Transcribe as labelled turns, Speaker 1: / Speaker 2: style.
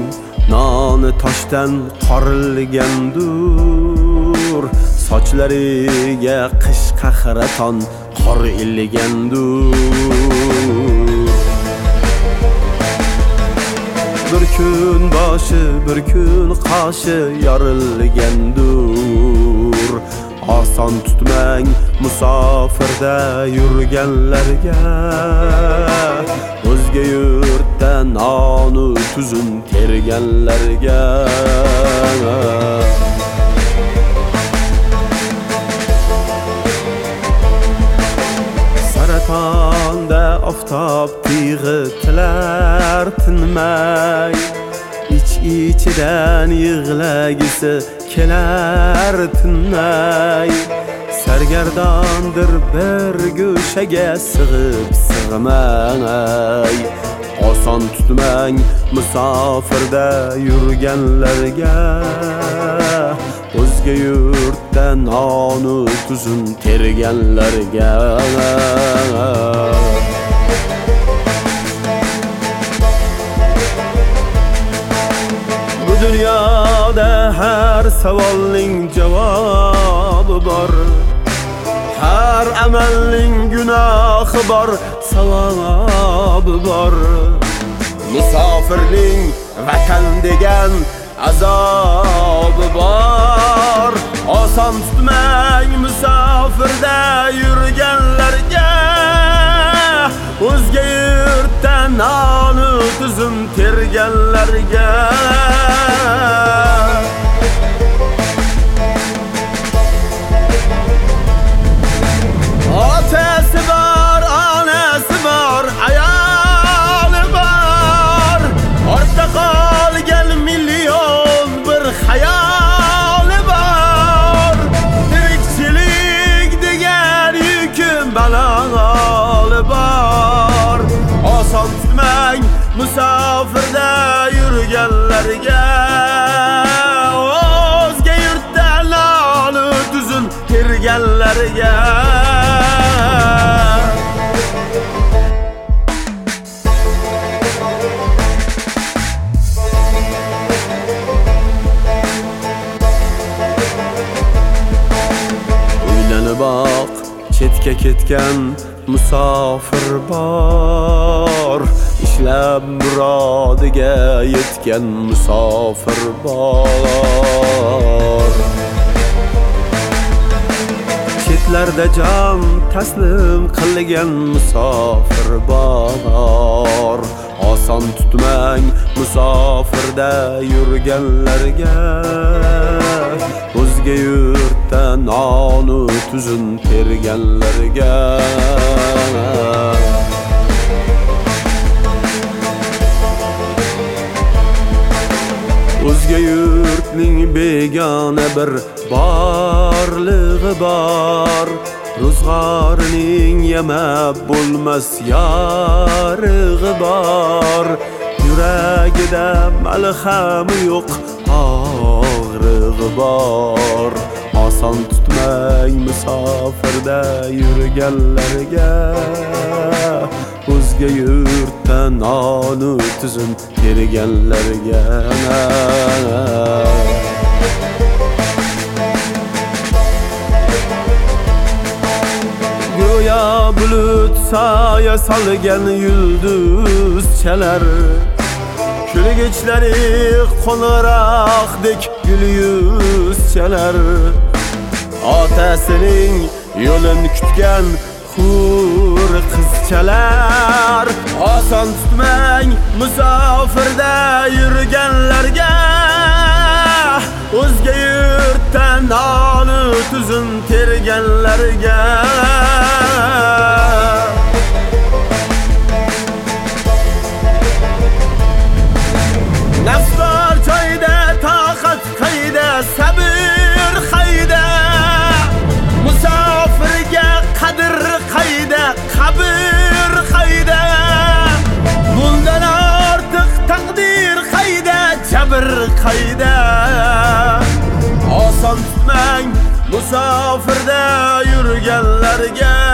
Speaker 1: noni toshdan qorilgandur. Sochlariga qish qahraton qor ilgandur. Bir kun boshi, bir kun qoshi yorilgandur. Oson tutmang musofirda yurganlarga, o'zga yurtda nonu tuzun terganlarga. Saratonda oftob tig'i tilar tinmay, ichidan yig'lagisi kelar tinmay. Sargardondir bir go'shaga sig'ib sig'may. Oson tutmang musofirda yurganlarga, o'zga yurtda nonu tuzun terganlarga. Bu dunyoda har savolning javobi bor, har amalning gunohi bor, savobi bor. Musofirning vatan degan azobi bor. Oson tutmang musofirda yurganlarga, o'zga yurtda nonu tuzun terganlarga. Otasi bor, onasi bor, ayoli bor. Ortda qolgan million bir xayoli bor. Tirikchilik degan yuki baloli bor. Oson tutmang musofirda yurganlarga, o'zga yurtda nonu tuzun terganlarga. Bak, chetga ketgan musofir bor, ishlab murodiga yetgan musofir bor. Chetlarda jon taslim qilgan musofir bor. Oson tutmang musofirda yurganlarga, o'zga yurtda nonu tuzun terganlarga. O'zga yurtning begona bir borlig'i bor. Ro'zg'orining yemab bo'lmas yorig'i bor. Yuragida malhami yo'q, og'rig'i bor. Oson tutmang musofirda yurganlarga, o'zga yurtda nonu tuzun terganlarga. Go'yo bulut soya solgan yulduzchalar, kulgichlari qo'ng'iroqdek gul yuzchalar. Otasining yo'lin kutgan hur qizchalar. Oson tutmang musofirda yurganlarga, o'zga yurtda nonu tuzun terganlarga. Nafs bor joyda toqat qayda, sabr qayda. Musofirga qadr qayda, qabr qayda. Bundan ortiq taqdir qayda, jabr qayda. Oson tutmang musofirda yurganlarga,